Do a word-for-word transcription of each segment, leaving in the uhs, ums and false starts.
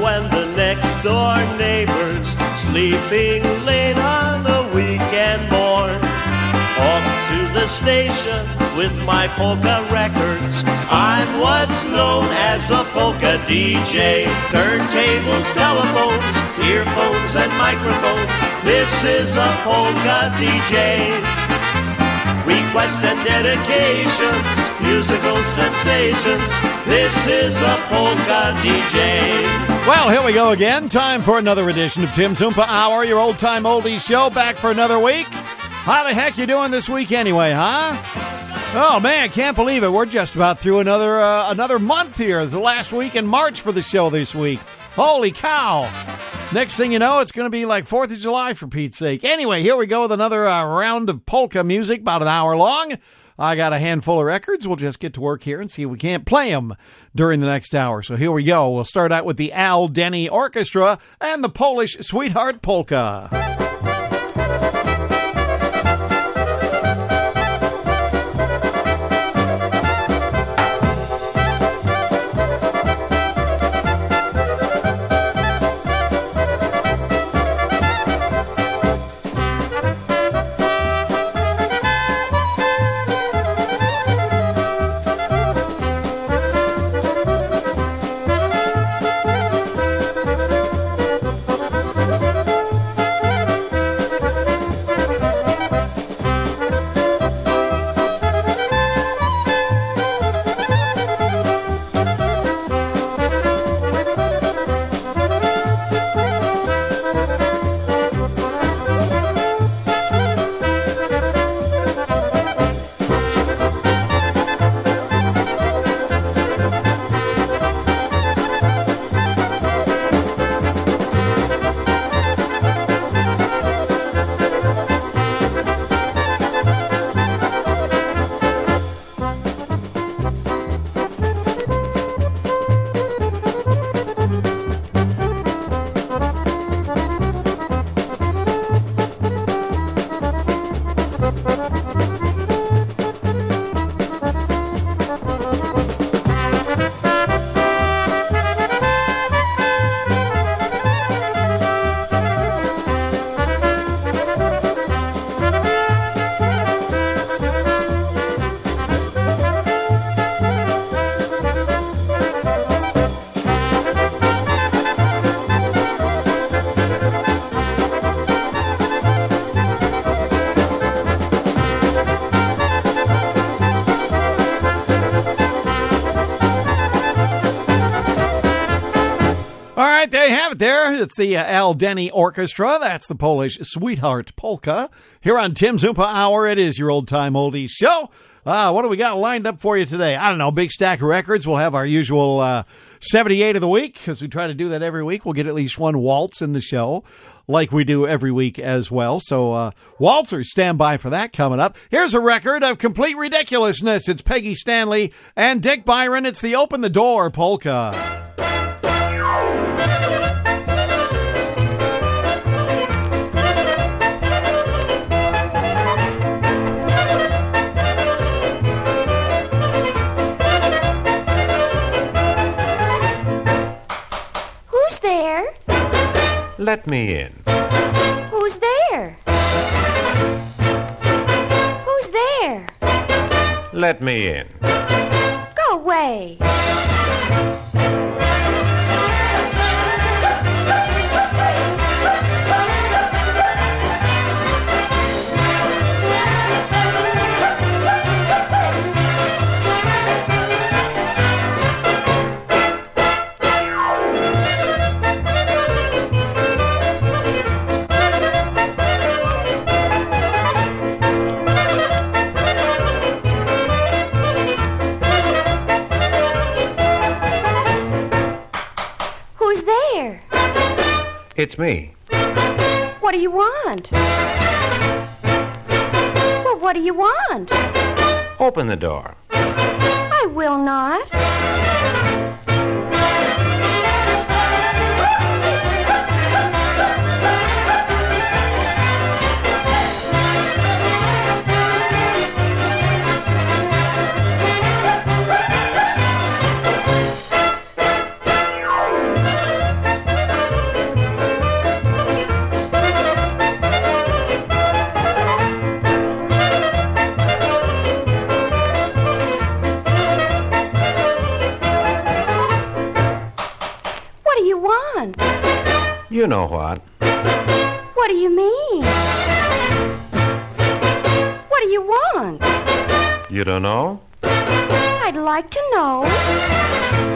when the next door neighbor's sleeping late on a weekend morn. Off to the station with my polka records. I'm what's known as a polka D J. Turntables, telephones, earphones and microphones. This is a polka D J. Requests and dedications, musical sensations. This is a polka D J. Well, here we go again. Time for another edition of Tim's Oompa Hour, your old-time oldies show, back for another week. How the heck you doing this week anyway, huh? Oh, man, can't believe it. We're just about through another uh, another month here. The last week in March for the show this week. Holy cow. Next thing you know, it's going to be like fourth of July, for Pete's sake. Anyway, here we go with another uh, round of polka music, about an hour long. I got a handful of records. We'll just get to work here and see if we can't play them during the next hour. So here we go. We'll start out with the Al Denny Orchestra and the Polish Sweetheart Polka. There you have it there. It's the uh, Al Denny Orchestra. That's the Polish Sweetheart Polka. Here on Tim's Oompa Hour, it is your old-time oldies show. Uh, what do we got lined up for you today? I don't know, big stack of records. We'll have our usual uh, seventy-eight of the week, because we try to do that every week. We'll get at least one waltz in the show, like we do every week as well. So, uh, waltzers, stand by for that coming up. Here's a record of complete ridiculousness. It's Peggy Stanley and Dick Byron. It's the Open the Door Polka. Let me in. Who's there? Who's there? Let me in. Go away. It's me. What do you want? Well, what do you want? Open the door. I will not. You know what? What do you mean? What do you want? You don't know? I'd like to know.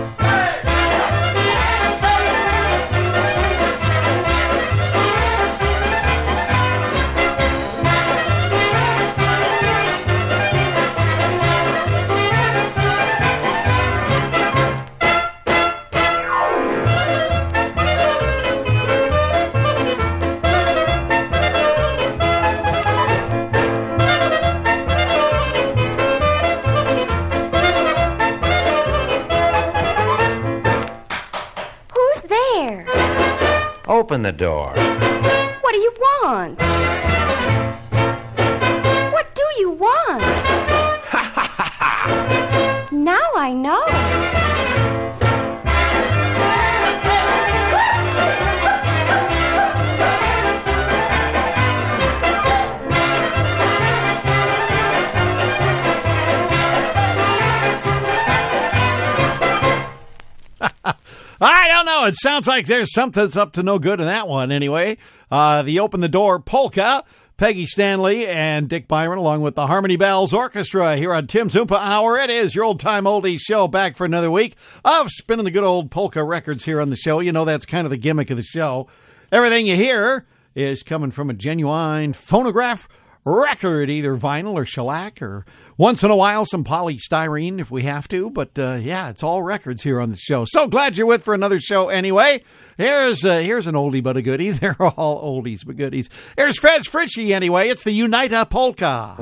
Open the door. What do you want? What do you want? Ha ha ha ha! Now I know. I don't know. It sounds like there's something that's up to no good in that one anyway. Uh, the Open the Door polka, Peggy Stanley and Dick Byron along with the Harmony Bells Orchestra here on Tim's Oompa Hour. It is your old-time oldies show, back for another week of spinning the good old polka records here on the show. You know, that's kind of the gimmick of the show. Everything you hear is coming from a genuine phonograph record, either vinyl or shellac, or once in a while some polystyrene if we have to. But uh, yeah, it's all records here on the show. So glad you're with for another show anyway. Here's uh, here's an oldie but a goodie. They're all oldies but goodies. Here's Fez Fritchie anyway. It's the Unita Polka.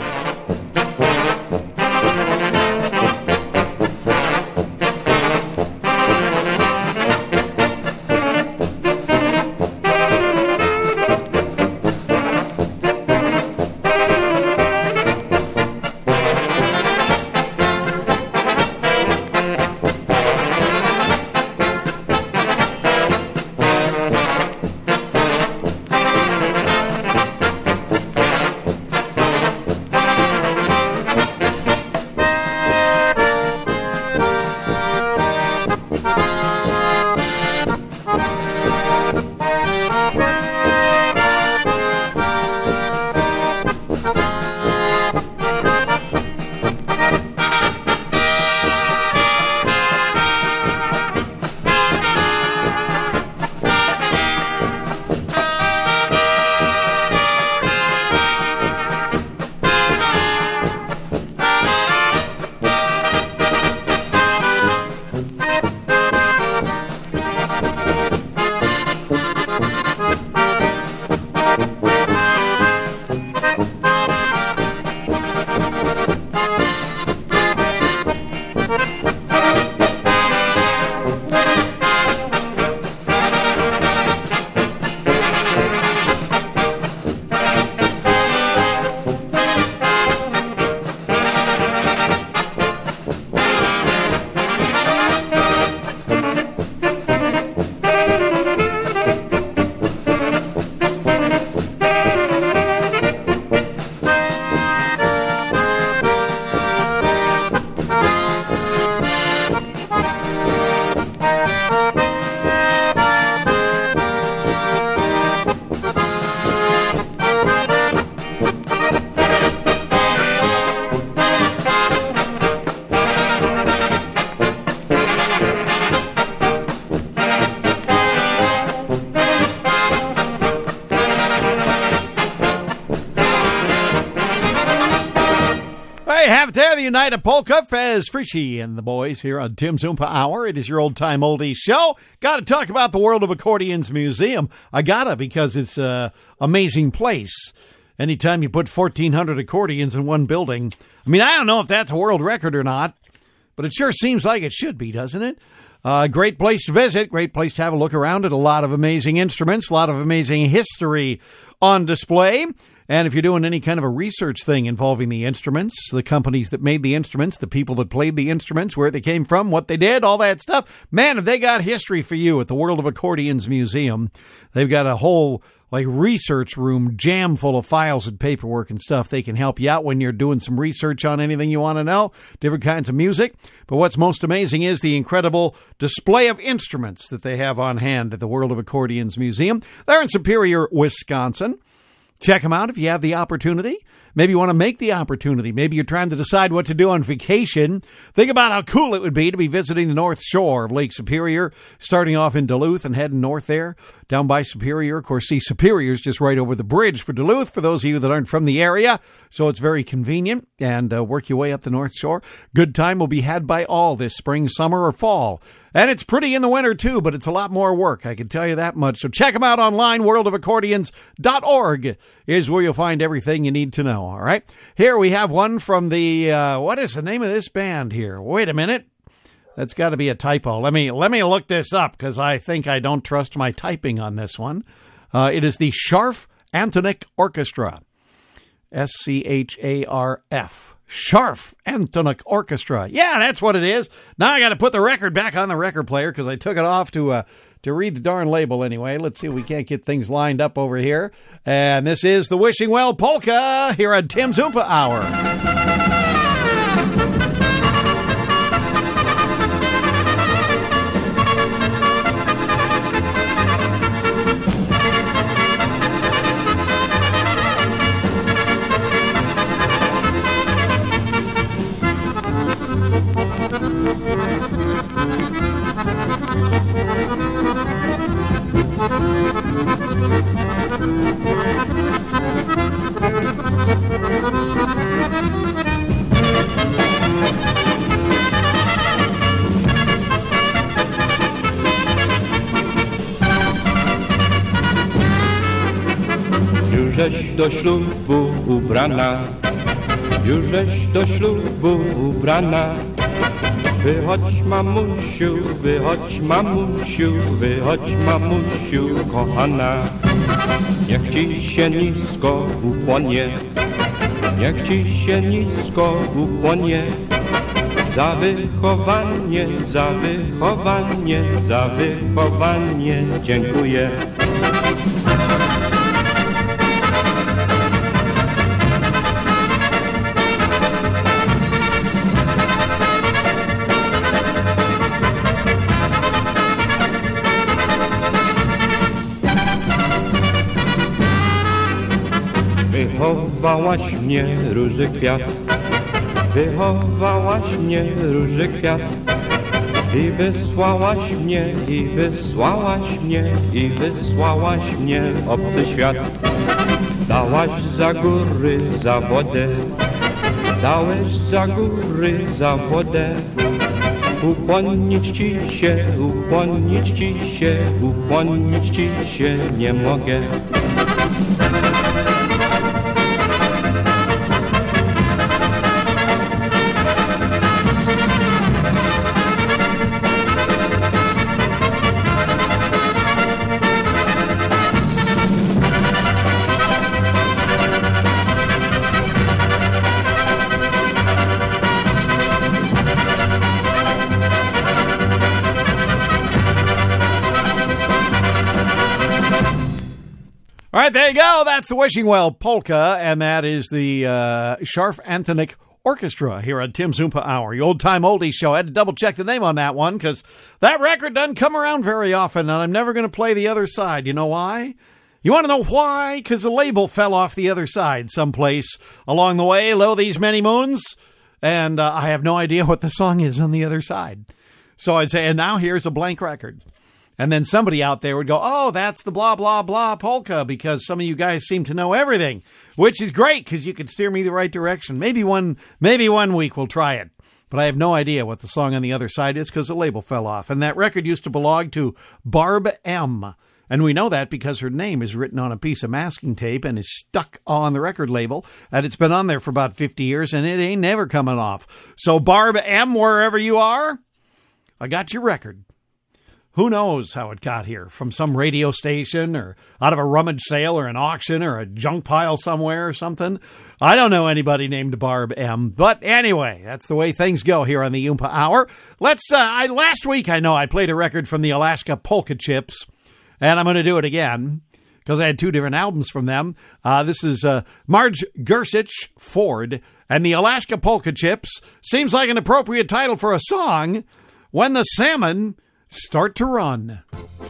Have it there, the United Polka, Fez Fritchie and the boys here on Tim's Oompa Hour. It is your old-time oldies show. Got to talk about the World of Accordions Museum. I gotta, because it's an amazing place. Anytime you put fourteen hundred accordions in one building. I mean, I don't know if that's a world record or not, but it sure seems like it should be, doesn't it? Uh, great place to visit, great place to have a look around at a lot of amazing instruments, a lot of amazing history on display. And if you're doing any kind of a research thing involving the instruments, the companies that made the instruments, the people that played the instruments, where they came from, what they did, all that stuff, man, have they got history for you at the World of Accordions Museum. They've got a whole like research room jam full of files and paperwork and stuff. They can help you out when you're doing some research on anything you want to know, different kinds of music. But what's most amazing is the incredible display of instruments that they have on hand at the World of Accordions Museum. They're in Superior, Wisconsin. Check them out if you have the opportunity. Maybe you want to make the opportunity. Maybe you're trying to decide what to do on vacation. Think about how cool it would be to be visiting the North Shore of Lake Superior, starting off in Duluth and heading north there, down by Superior. Of course, see, Superior's just right over the bridge for Duluth, for those of you that aren't from the area. So it's very convenient, and uh, work your way up the North Shore. Good time will be had by all this spring, summer, or fall. And it's pretty in the winter, too, but it's a lot more work. I can tell you that much. So check them out online. world of accordions dot org is where you'll find everything you need to know, all right? Here we have one from the, uh, what is the name of this band here? Wait a minute. That's got to be a typo. Let me let me look this up, because I think I don't trust my typing on this one. Uh, it is the Scharf Antonic Orchestra. S C H A R F. Scharf Antonic Orchestra. Yeah, that's what it is. Now I got to put the record back on the record player because I took it off to uh, to read the darn label anyway. Let's see if we can't get things lined up over here. And this is the Wishing Well Polka here at Tim's Oompa Hour. Jużeś do ślubu ubrana, jużeś do ślubu ubrana. Wychodź mamusiu, wychodź mamusiu, wychodź mamusiu kochana. Niech ci się nisko ukłonie, niech ci się nisko ukłonie. Za wychowanie, za wychowanie, za wychowanie dziękuję. Wychowałaś mnie, róży kwiat, wychowałaś mnie, róży kwiat. I wysłałaś mnie, i wysłałaś mnie, i wysłałaś mnie w obcy świat. Dałaś za góry, za wodę, dałeś za góry, za wodę. Ukłonić ci się, ukłonić ci się, ukłonić ci się nie mogę. All right, there you go. That's the Wishing Well Polka, and that is the uh, Scharf Antonic Orchestra here on Tim's Oompa Hour, your old-time oldies show. I had to double-check the name on that one because that record doesn't come around very often, and I'm never going to play the other side. You know why? You want to know why? Because the label fell off the other side someplace along the way, lo these many moons, and uh, I have no idea what the song is on the other side. So I'd say, and now here's a blank record. And then somebody out there would go, oh, that's the blah, blah, blah polka, because some of you guys seem to know everything, which is great because you can steer me the right direction. Maybe one, maybe one week we'll try it. But I have no idea what the song on the other side is because the label fell off. And that record used to belong to Barb M. And we know that because her name is written on a piece of masking tape and is stuck on the record label. And it's been on there for about fifty years, and it ain't never coming off. So Barb M, wherever you are, I got your record. Who knows how it got here? From some radio station or out of a rummage sale or an auction or a junk pile somewhere or something? I don't know anybody named Barb M. But anyway, that's the way things go here on the Oompa Hour. Let's, uh, I, last week I know I played a record from the Alaska Polka Chips, and I'm going to do it again. because I had two different albums from them. Uh, this is uh, Marge Gersich Ford and the Alaska Polka Chips. Seems like an appropriate title for a song, When the Salmon Start to Run.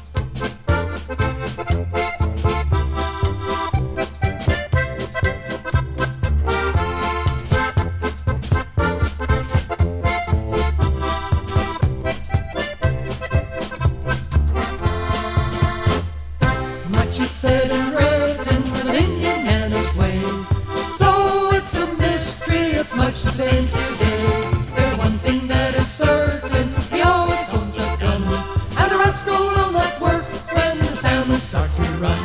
Much is said and written with an Indiana's way. Though it's a mystery, it's much the same today. There's one thing that is certain, he always owns a gun, and the rascal will not work when the salmon start to run.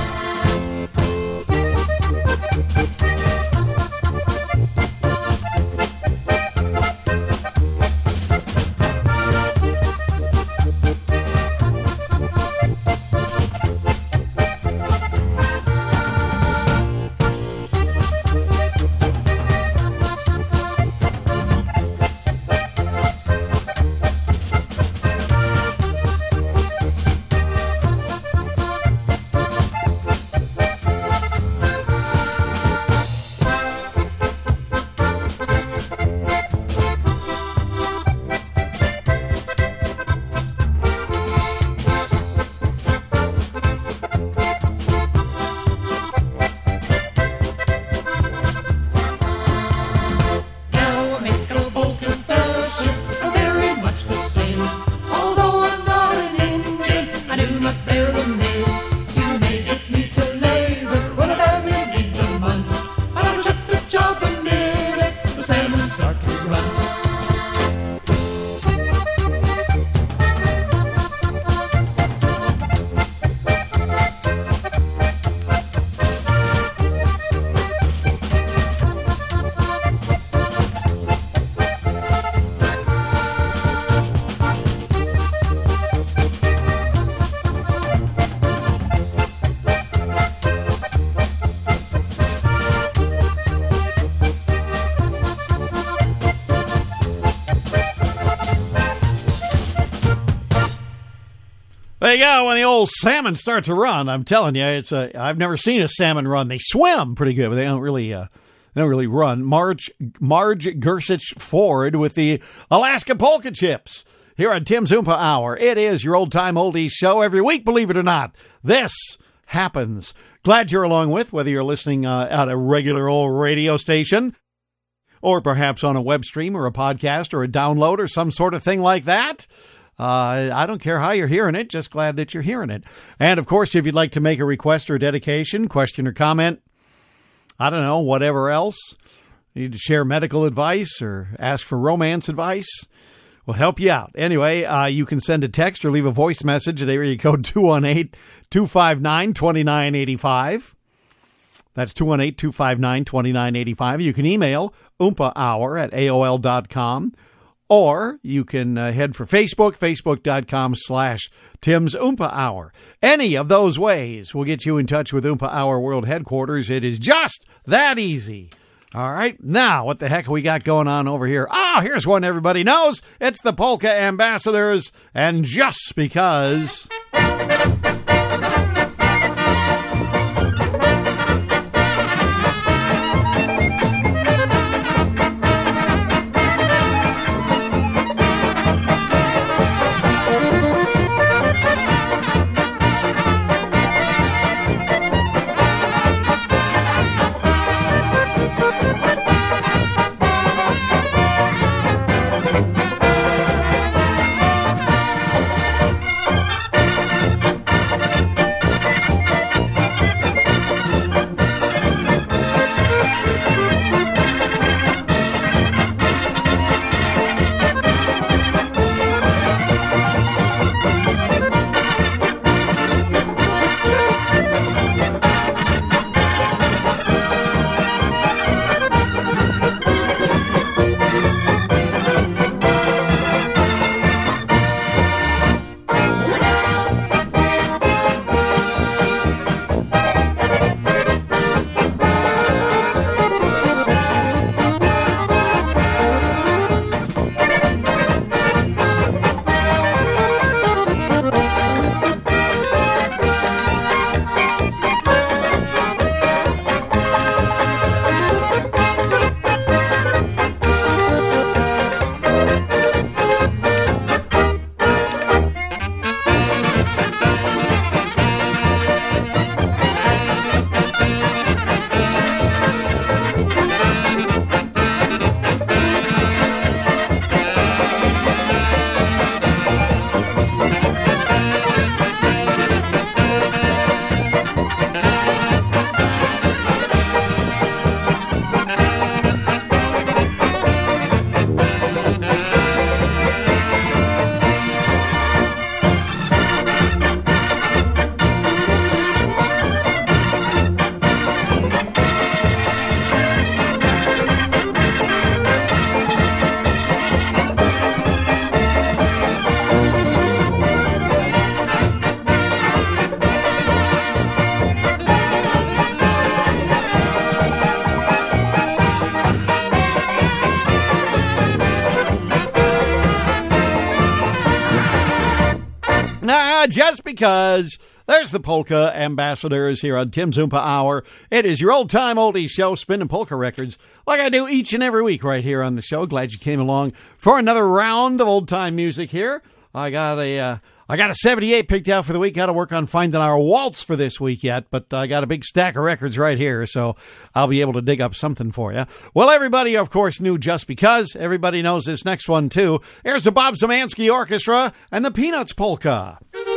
There you go. When the old salmon start to run, I'm telling you, it's a. I've never seen a salmon run. They swim pretty good, but they don't really. Uh, they don't really run. Marge Marge Gersich Ford with the Alaska Polka Chips here on Tim's Oompa Hour. It is your old time oldies show every week. Believe it or not, this happens. Glad you're along with, whether you're listening uh, at a regular old radio station, or perhaps on a web stream or a podcast or a download or some sort of thing like that. Uh, I don't care how you're hearing it, just glad that you're hearing it. And, of course, if you'd like to make a request or dedication, question or comment, I don't know, whatever else, you need to share medical advice or ask for romance advice, we'll help you out. Anyway, uh, you can send a text or leave a voice message at area code two one eight, two five nine, two nine eight five. That's two one eight, two five nine, two nine eight five. You can email oompa hour at A O L dot com. Or you can uh, head for Facebook, facebook.com slash Tim's Oompa Hour. Any of those ways will get you in touch with Oompa Hour World Headquarters. It is just that easy. All right. Now, what the heck we got going on over here? Oh, here's one everybody knows. It's the Polka Ambassadors. And just because... Ah, just because. There's the Polka Ambassadors here on Tim's Oompa Hour. It is your old-time oldies show, spinning polka records, like I do each and every week right here on the show. Glad you came along for another round of old-time music here. I got a uh, I got a seventy-eight picked out for the week. Got to work on finding our waltz for this week yet, but I got a big stack of records right here, so I'll be able to dig up something for you. Well, everybody, of course, knew Just Because. Everybody knows this next one, too. Here's the Bob Zemansky Orchestra and the Peanuts Polka.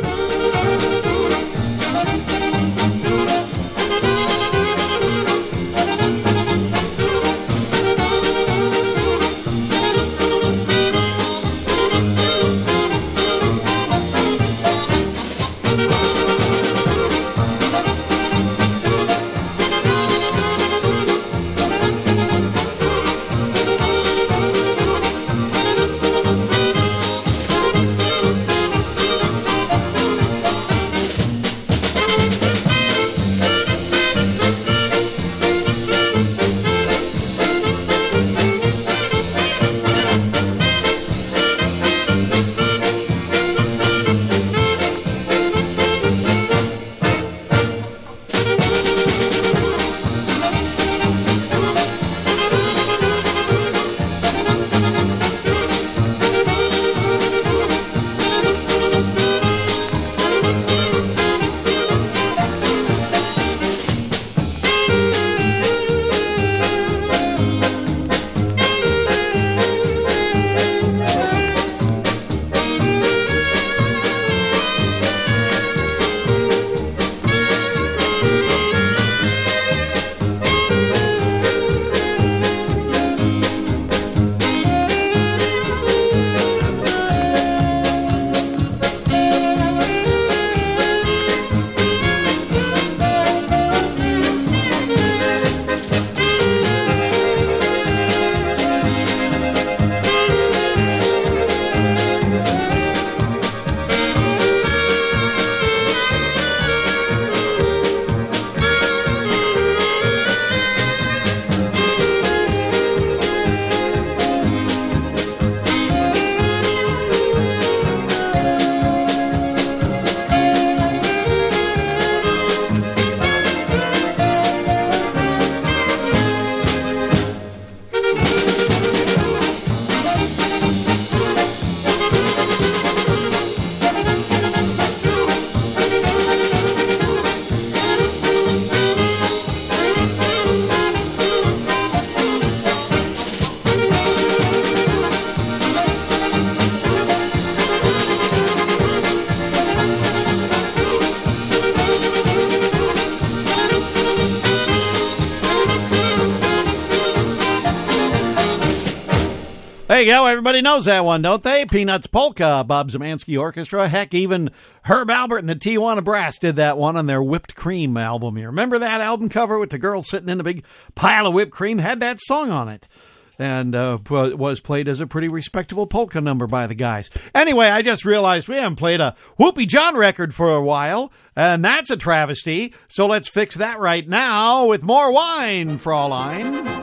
There you go. Everybody knows that one, don't they? Peanuts Polka, Bob Zemansky Orchestra. Heck, even Herb Alpert and the Tijuana Brass did that one on their Whipped Cream album. You remember that album cover with the girl sitting in a big pile of whipped cream? Had that song on it. And uh, was played as a pretty respectable polka number by the guys. Anyway, I just realized we haven't played a Whoopie John record for a while, and that's a travesty. So let's fix that right now with more wine, Fraulein.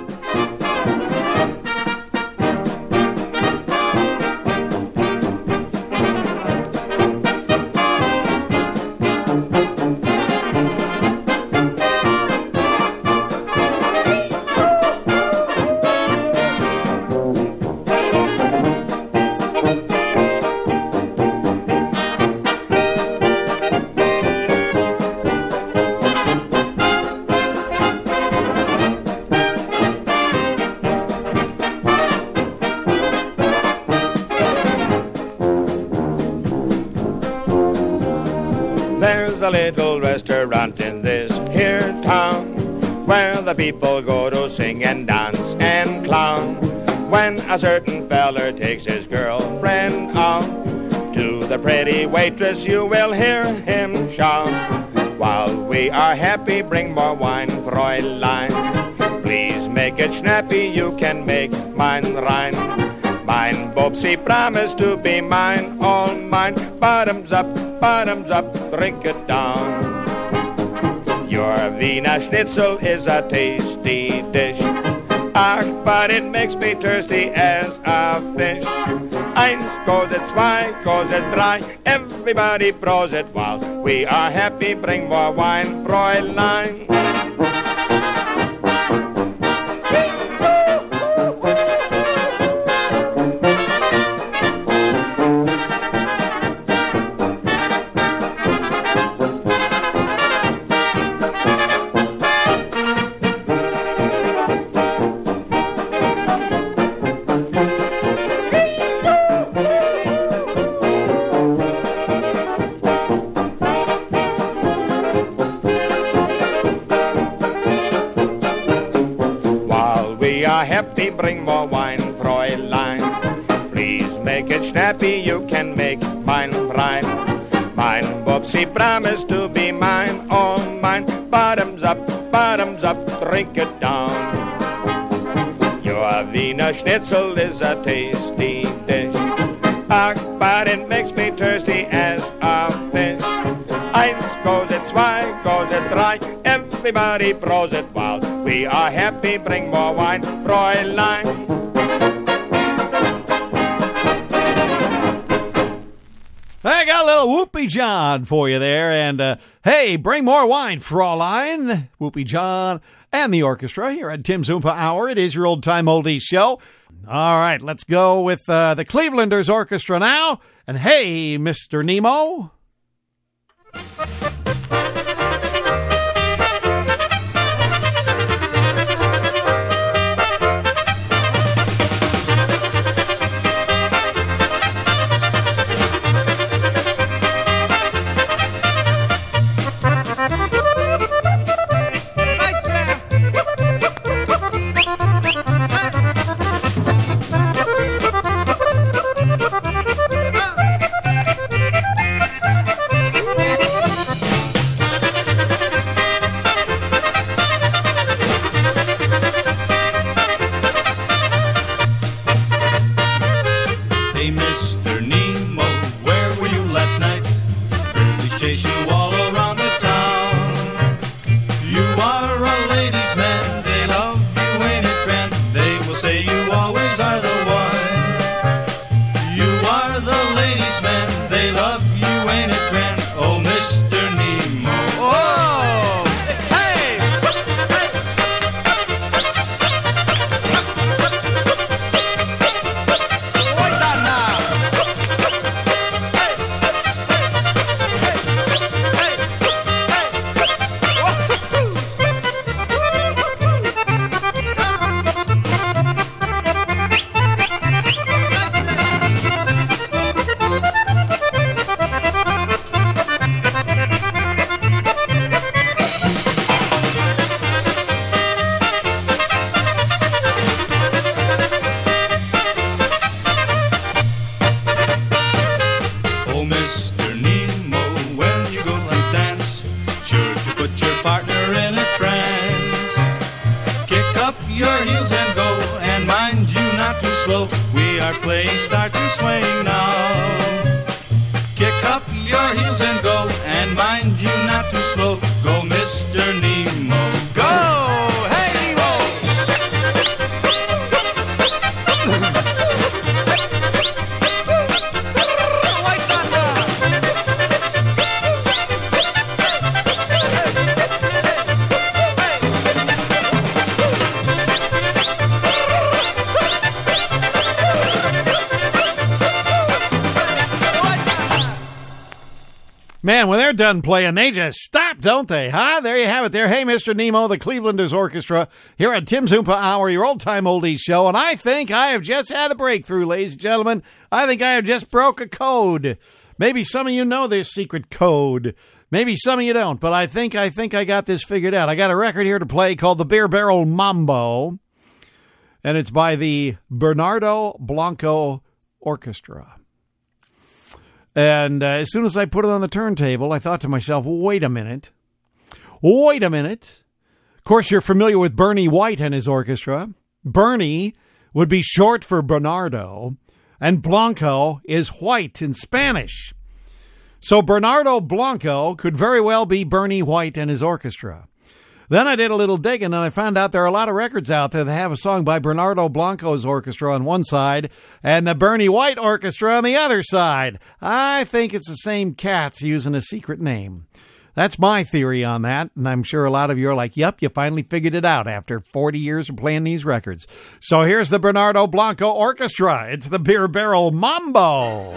A little restaurant in this here town where the people go to sing and dance and clown. When a certain feller takes his girlfriend out to the pretty waitress, you will hear him shout, "While we are happy, bring more wine, Fräulein. Please make it snappy, you can make mine rein. Mine Bobsy promised to be mine, all mine. Bottoms up, bottoms up, drink it down. Your Wiener Schnitzel is a tasty dish. Ach, but it makes me thirsty as a fish. Eins koset, zwei koset, drei. Everybody prosit while we are happy. Bring more wine, Fräulein. Happy, bring more wine, Fräulein. Please make it snappy, you can make mine brine. Mine Bubsy promised to be mine, all mine. Bottoms up, bottoms up, drink it down. Your Wiener Schnitzel is a tasty dish. Ach, but it makes me thirsty as a fish. Eins koset, zwei koset, drei. Everybody prosit while we are happy. Bring more wine, Fräulein. I got a little Whoopie John for you there. And, uh, hey, bring more wine, Fräulein. Whoopie John and the orchestra here at Tim's Oompa Hour. It is your old-time oldies show. All right, let's go with uh, the Clevelanders Orchestra now. And, hey, Mister Nemo. Man, when they're done playing, they just stop, don't they? Huh? There you have it there. Hey, Mister Nemo, the Clevelanders Orchestra, here at Tim's Oompa Hour, your old-time oldies show. And I think I have just had a breakthrough, ladies and gentlemen. I think I have just broke a code. Maybe some of you know this secret code. Maybe some of you don't, but I think I think I got this figured out. I got a record here to play called the Beer Barrel Mambo, and it's by the Bernardo Blanco Orchestra. And uh, as soon as I put it on the turntable, I thought to myself, wait a minute. Wait a minute. Of course, you're familiar with Bernie White and his orchestra. Bernie would be short for Bernardo, and Blanco is white in Spanish. So Bernardo Blanco could very well be Bernie White and his orchestra. Then I did a little digging, and I found out there are a lot of records out there that have a song by Bernardo Blanco's orchestra on one side and the Bernie White Orchestra on the other side. I think it's the same cats using a secret name. That's my theory on that, and I'm sure a lot of you are like, yep, you finally figured it out after forty years of playing these records. So here's the Bernardo Blanco Orchestra. It's the Beer Barrel Mambo.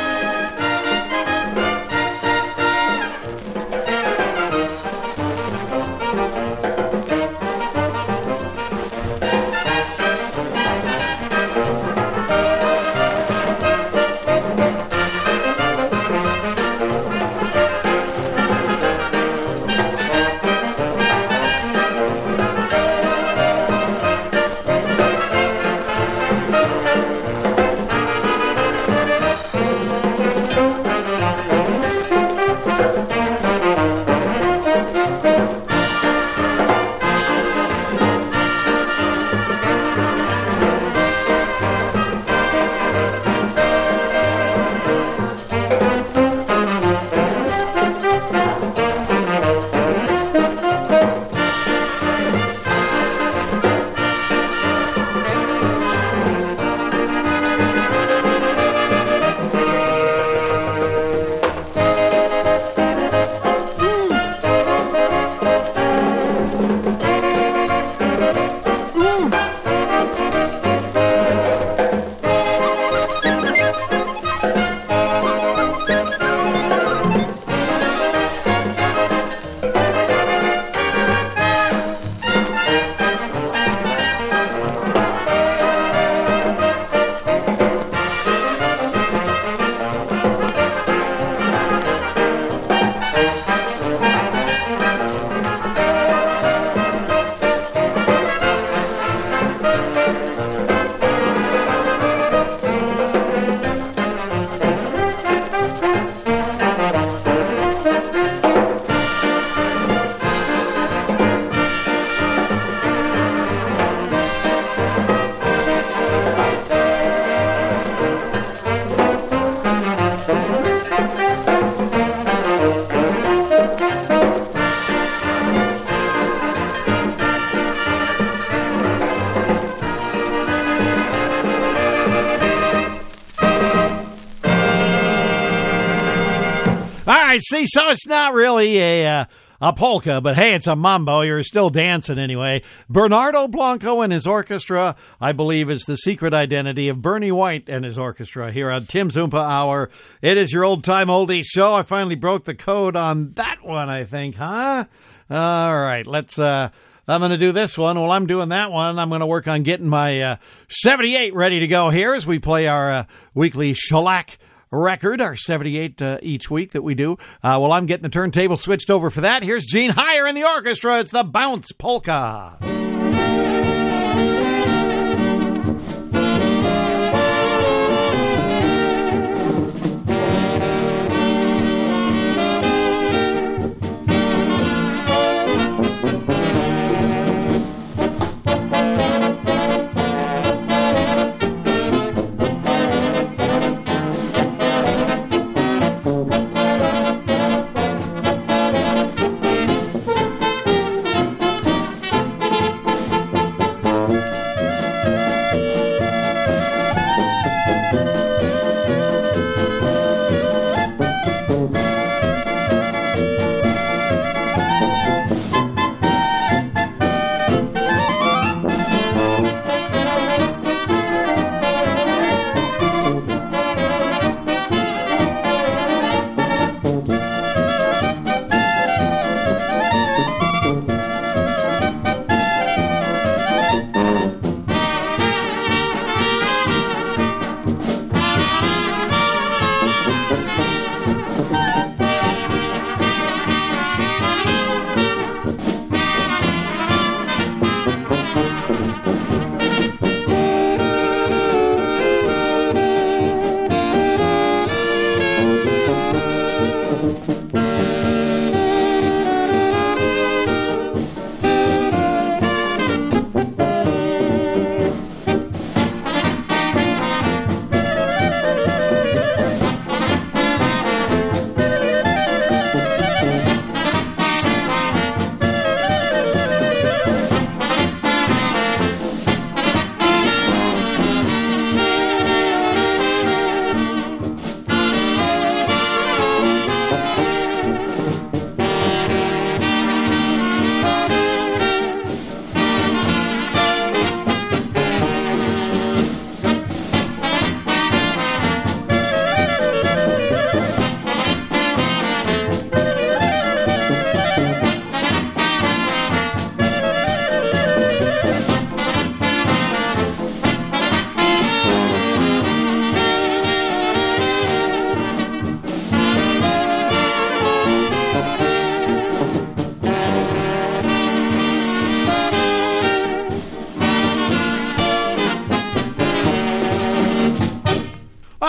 See, so it's not really a uh, a polka, but hey, it's a mambo. You're still dancing anyway. Bernardo Blanco and his orchestra, I believe, is the secret identity of Bernie White and his orchestra here on Tim's Oompa Hour. It is your old-time oldies show. I finally broke the code on that one, I think, huh? All right, let's... Uh, I'm going to do this one. While I'm doing that one, I'm going to work on getting my uh, seventy-eight ready to go here as we play our uh, weekly shellac record, our seventy-eight uh, each week that we do. Uh, well, I'm getting the turntable switched over for that. Here's Gene Heyer in the orchestra. It's the Bounce Polka.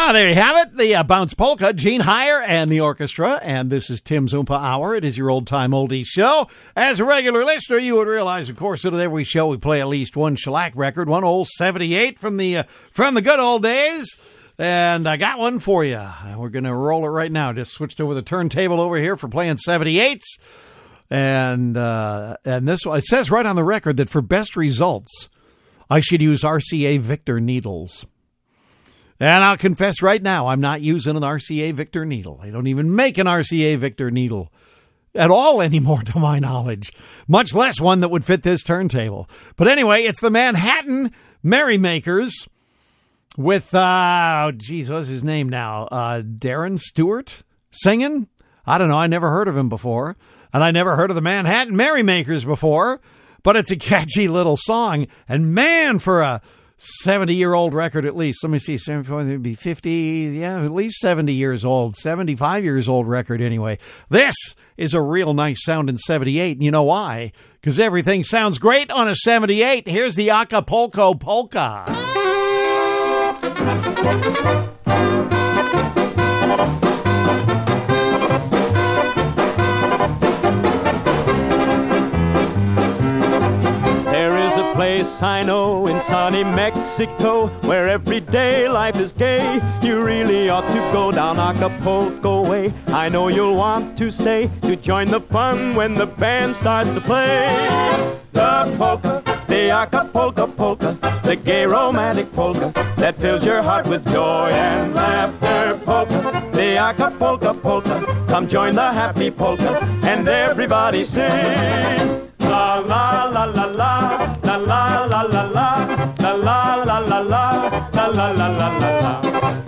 Ah, there you have it. The uh, Bounce Polka, Gene Heyer and the orchestra. And this is Tim's Oompa Hour. It is your old-time oldies show. As a regular listener, you would realize, of course, that at every show we play at least one shellac record, one old seventy-eight from the uh, from the good old days. And I got one for you. We're going to roll it right now. Just switched over the turntable over here for playing seventy-eights. And uh, and this one, it says right on the record that for best results, I should use R C A Victor needles. And I'll confess right now, I'm not using an R C A Victor needle. They don't even make an R C A Victor needle at all anymore, to my knowledge, much less one that would fit this turntable. But anyway, it's the Manhattan Merrymakers with, uh, oh, geez, what's his name now? Uh, Darren Stewart singing? I don't know. I never heard of him before. And I never heard of the Manhattan Merrymakers before. But it's a catchy little song. And man, for a seventy-year-old record at least. Let me see, seventy-four, it'd be fifty, yeah, at least seventy years old, seventy-five years old record anyway. This is a real nice sound in seventy-eight, and you know why? Because everything sounds great on a seventy-eight. Here's the Acapulco Polka. Place I know in sunny Mexico, where everyday life is gay. You really ought to go down Acapulco way. I know you'll want to stay to join the fun when the band starts to play. The polka, the Acapulco polka, the gay romantic polka that fills your heart with joy and laughter. Polka, the Acapulco polka, come join the happy polka and everybody sing. La la la la la, la la la la la, la la la la la, la la la la la.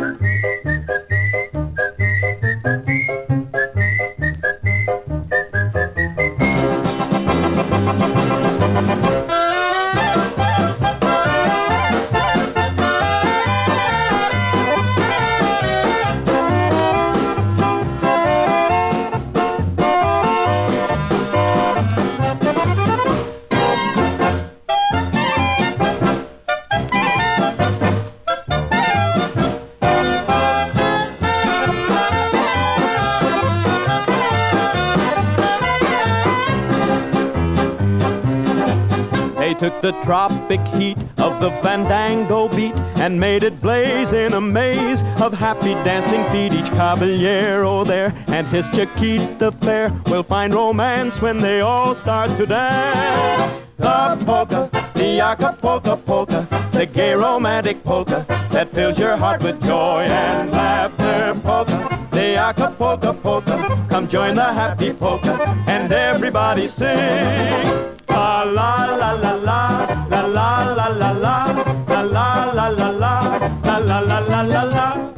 Took the tropic heat of the Fandango beat and made it blaze in a maze of happy dancing feet. Each caballero there and his Chiquita fair will find romance when they all start to dance. The polka, the Acapulco polka, the gay romantic polka that fills your heart with joy and laughter. Polka, the Acapulco polka, come join the happy polka and everybody sing. La la la la la, la la la la la, la la la la la, la la la la la la.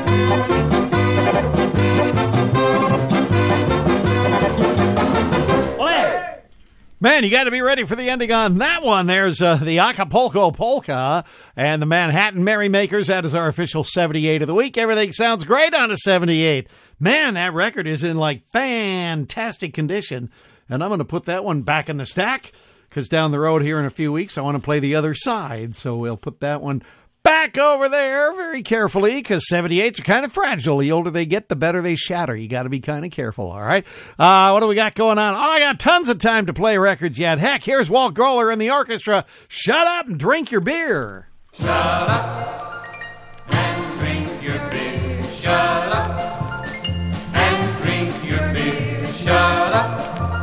Man, you got to be ready for the ending on that one. There's uh, the Acapulco Polka and the Manhattan Merrymakers. That is our official seventy-eight of the week. Everything sounds great on a seventy-eight. Man, that record is in like fantastic condition. And I'm going to put that one back in the stack because down the road here in a few weeks, I want to play the other side. So we'll put that one back over there very carefully because seventy-eights are kind of fragile. The older they get, the better they shatter. You got to be kind of careful, all right? Uh, what do we got going on? Oh, I got tons of time to play records yet. Heck, here's Walt Grohler and the orchestra. Shut up and drink your beer. Shut up and drink your beer. Shut up and drink your beer. Shut up.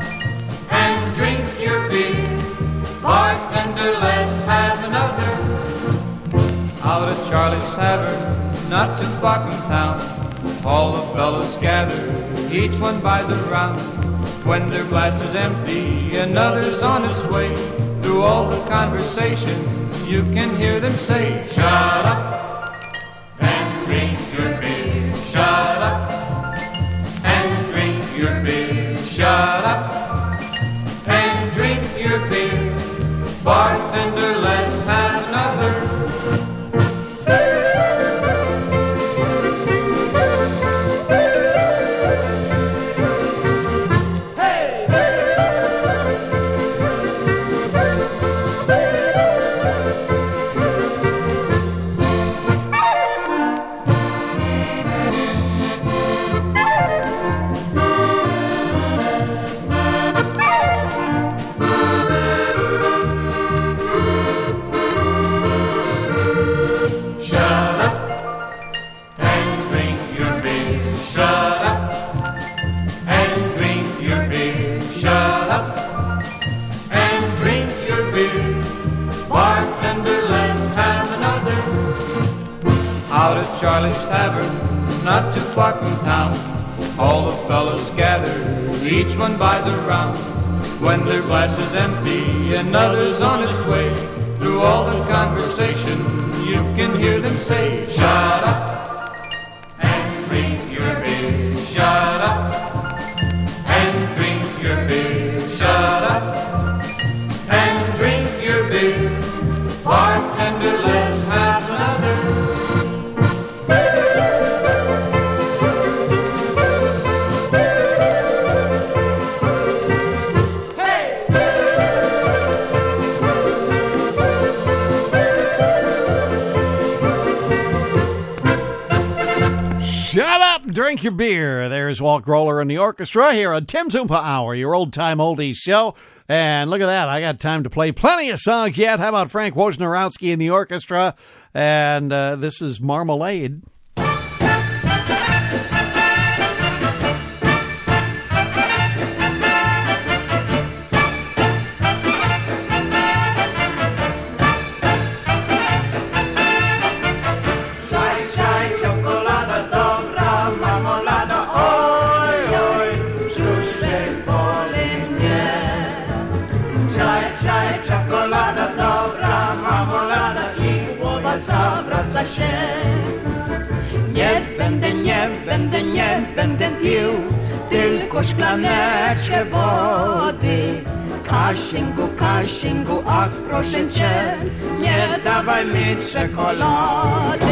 Bartender, let's have another. Out at Charlie's Tavern, not too far from town, all the fellows gather, each one buys a round. When their glass is empty, another's on his way. Through all the conversation, you can hear them say, shut up and drink your beer. Shut up and drink your beer. Shut up and drink your beer. Bartender, let's have another. Hey! All the fellows gather, each one buys a round. When their glass is empty, another's on its way. Through all the conversation, you can hear them say, shut up and drink your beer. Shut up and drink your beer. Shut up and drink your beer. Bartender, let's have another. Shut up and drink your beer. There's Walt Groller and the orchestra here on Tim's Oompa Hour, your old-time oldies show. And look at that, I got time to play plenty of songs yet. How about Frank Wojnarowski and the orchestra? And uh, this is Marmalade. Zawraca się. Nie będę, nie będę, nie będę pił, tylko szklaneczkę wody. Kasinku, Kasinku, ach proszę cię, nie dawaj mi czekolady.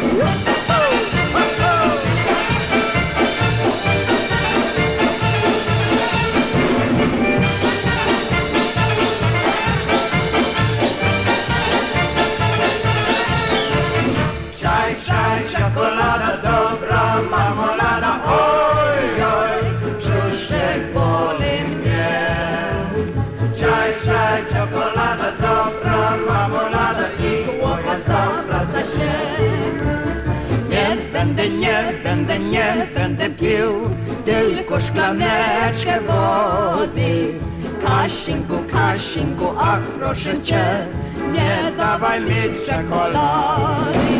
Czekolada dobra, marmolada, oj, oj, brzuszek boli mnie. Czaj, czaj, czekolada dobra, marmolada i głowa zawraca się. Nie będę, nie będę, nie będę pił, tylko szklaneczkę wody. Kasinku, Kasinku, ach proszę cię, nie dawaj mi czekolady.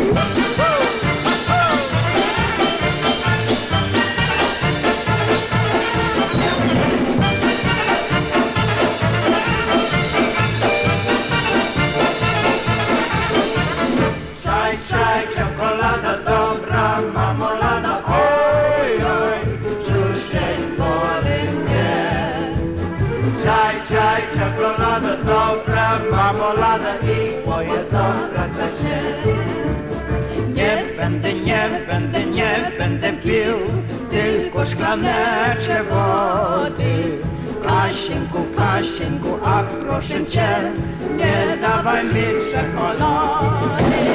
Czaj, czaj, czekolada dobra, marmolada, oj, oj, brzuszek boli mnie. Czaj, czaj, czekolada dobra, marmolada i moje zawraca się. Nie będę, nie będę, nie będę pił, tylko szklaneczkę wody. Kasinku, Kasinku, ach proszę cię, nie dawaj mi czekolady.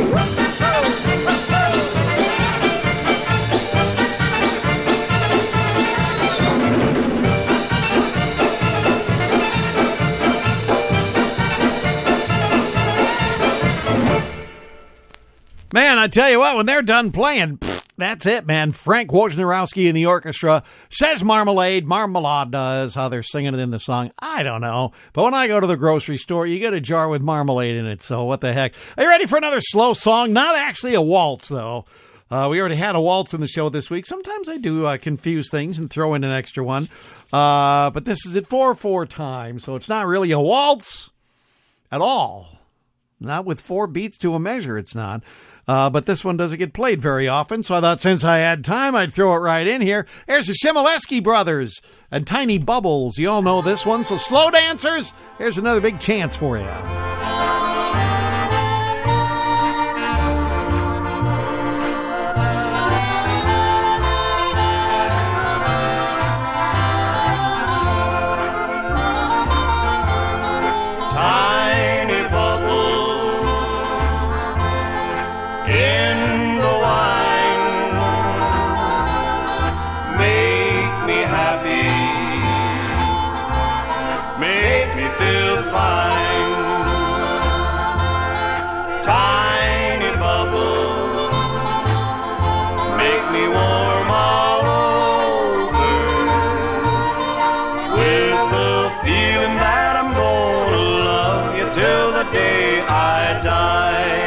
Man, I tell you what, when they're done playing, pfft, that's it, man. Frank Wojnarowski and the orchestra says Marmalade. Marmalade does, how they're singing it in the song. I don't know. But when I go to the grocery store, you get a jar with marmalade in it, so what the heck. Are you ready for another slow song? Not actually a waltz, though. Uh, we already had a waltz in the show this week. Sometimes I do uh, confuse things and throw in an extra one. Uh, but this is at four four time, so it's not really a waltz at all. Not with four beats to a measure, it's not. Uh, but this one doesn't get played very often, so I thought since I had time, I'd throw it right in here. Here's the Shimoleski Brothers and Tiny Bubbles. You all know this one, so slow dancers, here's another big chance for you.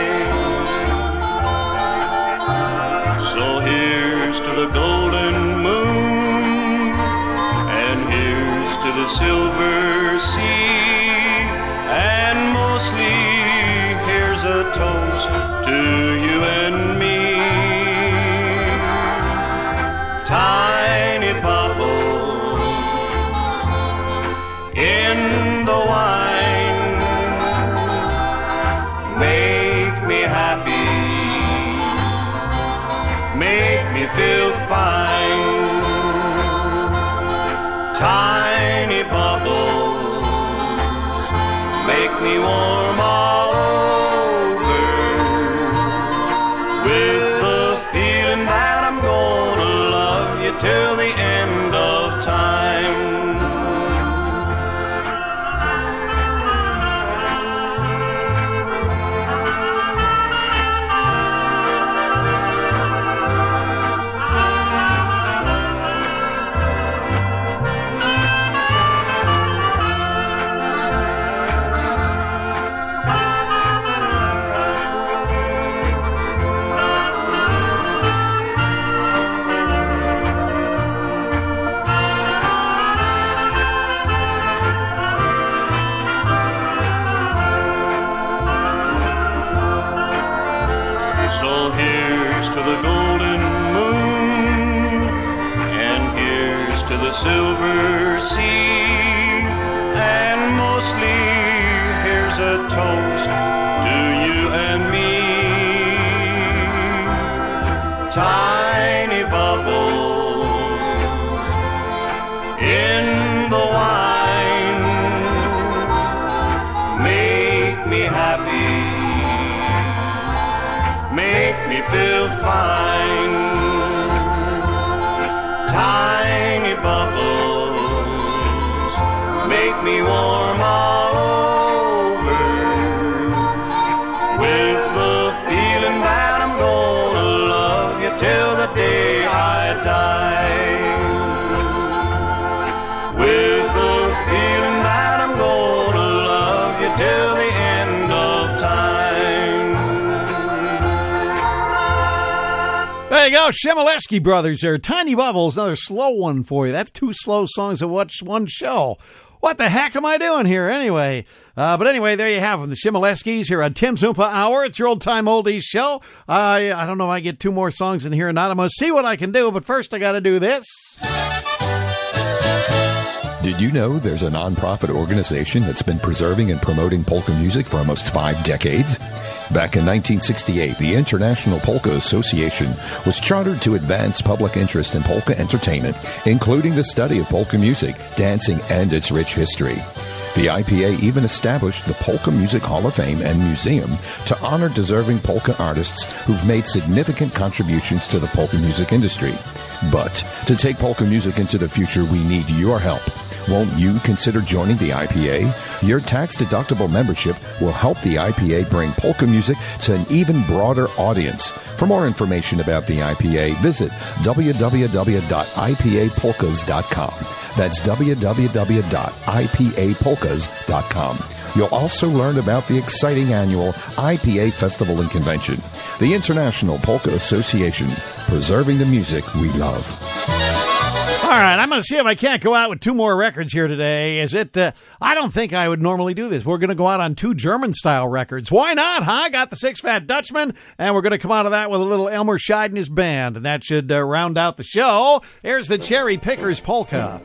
the golden moon. Tiny bubbles make me warm all over with the feeling that I'm gonna love you till the end of time. Silver sea, and mostly here's a toast to you and me. Tiny bubbles in the wine make me happy, make me feel fine. Tiny bubbles make me warm all over with the feeling that I'm gonna love you till the day I die. With the feeling that I'm gonna love you till the end of time. There you go, Shimoleski Brothers there. Tiny Bubbles, another slow one for you. That's two slow songs at one show. What the heck am I doing here anyway? Uh, but anyway, there you have them, the Shimoleskis here on Tim's Oompa Hour. It's your old-time oldies show. I I don't know if I get two more songs in here or not. I'm going to see what I can do, but first I got to do this. Did you know there's a nonprofit organization that's been preserving and promoting polka music for almost five decades? Back in nineteen sixty-eight, the International Polka Association was chartered to advance public interest in polka entertainment, including the study of polka music, dancing, and its rich history. The I P A even established the Polka Music Hall of Fame and Museum to honor deserving polka artists who've made significant contributions to the polka music industry. But to take polka music into the future, we need your help. Won't you consider joining the I P A? Your tax-deductible membership will help the I P A bring polka music to an even broader audience. For more information about the I P A, visit w w w dot i p a polkas dot com. That's w w w dot i p a polkas dot com. You'll also learn about the exciting annual I P A Festival and Convention, the International Polka Association, preserving the music we love. All right, I'm going to see if I can't go out with two more records here today. Is it? Uh, I don't think I would normally do this. We're going to go out on two German-style records. Why not, huh? I got the Six Fat Dutchmen, and we're going to come out of that with a little Elmer Scheid and his band, and that should uh, round out the show. Here's the Cherry Pickers Polka.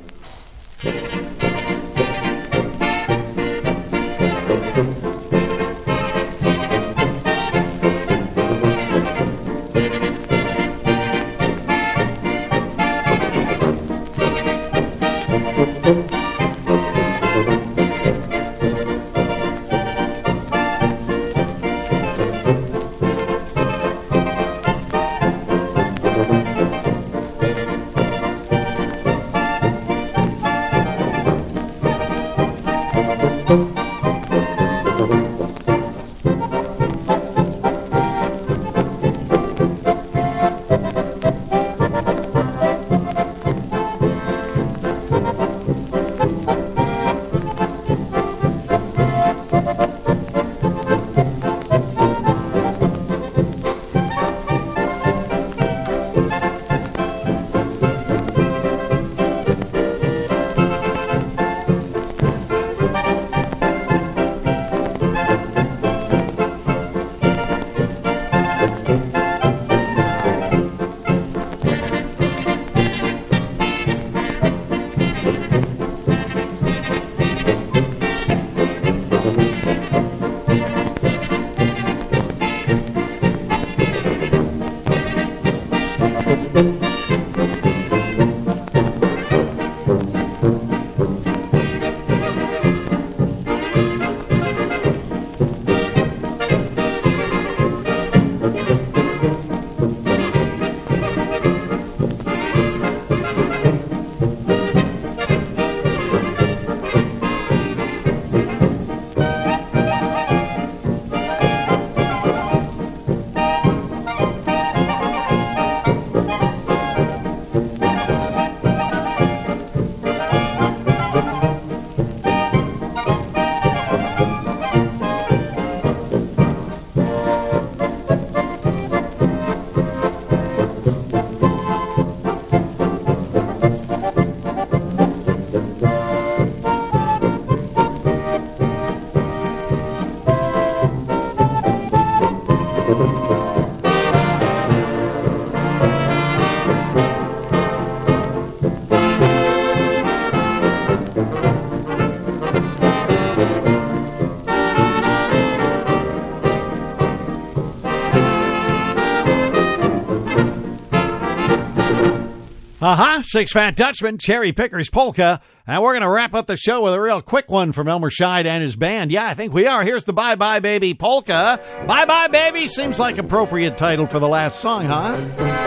Uh-huh, Six Fat Dutchman, Cherry Pickers Polka. And we're going to wrap up the show with a real quick one from Elmer Scheid and his band. Yeah, I think we are. Here's the Bye Bye Baby Polka. Bye Bye Baby seems like appropriate title for the last song, huh?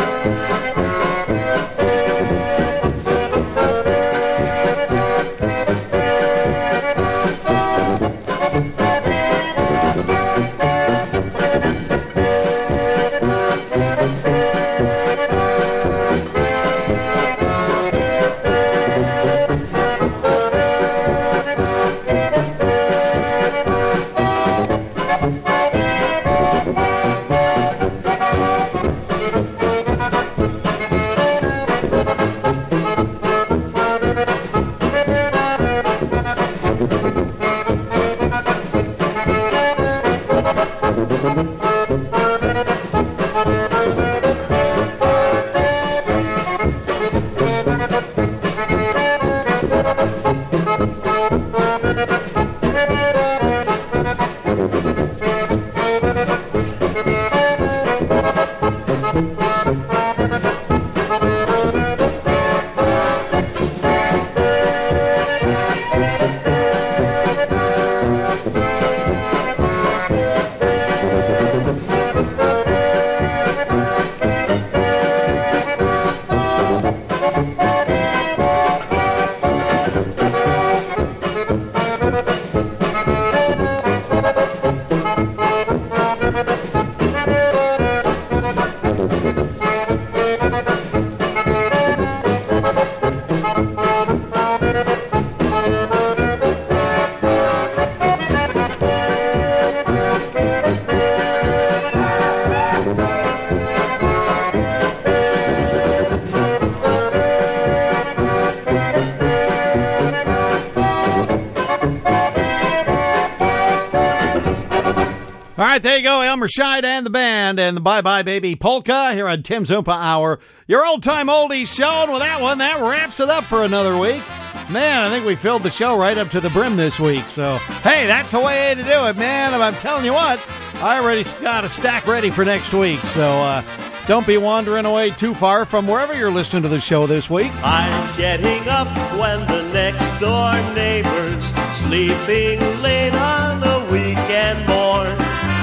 All right, there you go, Elmer Scheid and the band and the Bye Bye Baby Polka here on Tim's Oompa Hour, your old-time oldies show. And with that one, that wraps it up for another week. Man, I think we filled the show right up to the brim this week. So, hey, that's the way to do it, man. And I'm telling you what, I already got a stack ready for next week. So, uh, don't be wandering away too far from wherever you're listening to the show this week. I'm getting up when the next door neighbor's sleeping late on a weekend morn.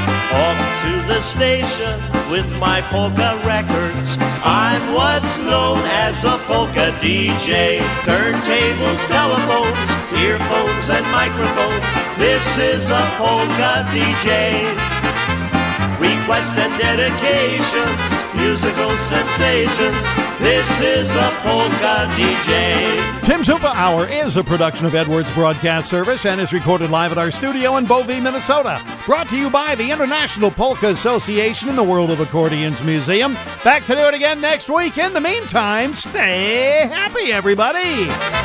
Off to the station with my polka records. I'm what's known as a polka D J. Turntables, telephones, earphones, and microphones. This is a polka D J. Requests and dedications, musical sensations. This is a polka D J. Tim's Oompa Hour is a production of Edwards Broadcast Service and is recorded live at our studio in Bovey, Minnesota. Brought to you by the International Polka Association and the World of Accordions Museum. Back to do it again next week. In the meantime, stay happy, everybody.